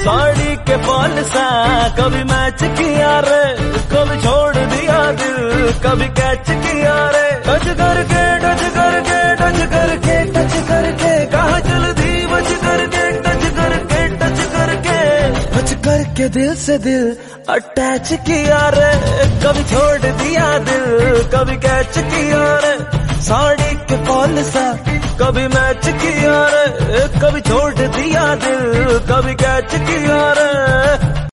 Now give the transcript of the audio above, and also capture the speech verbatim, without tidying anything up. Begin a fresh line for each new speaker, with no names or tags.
साड़ी के फॉल सा कभी मैच किया रे, कभी छोड़ दिया दिल, कभी कैच किया रे। टच करके टच करके टच करके टच करके कहा जल्दी बच करके टच करके टच करके बच करके दिल से दिल अटैच किया रे, कभी छोड़ दिया दिल, कभी कैच किया रे। साड़ी के फॉल सा कभी मैच किया रे, कभी छोड़ दिया दिल, कभी कैच किया रे।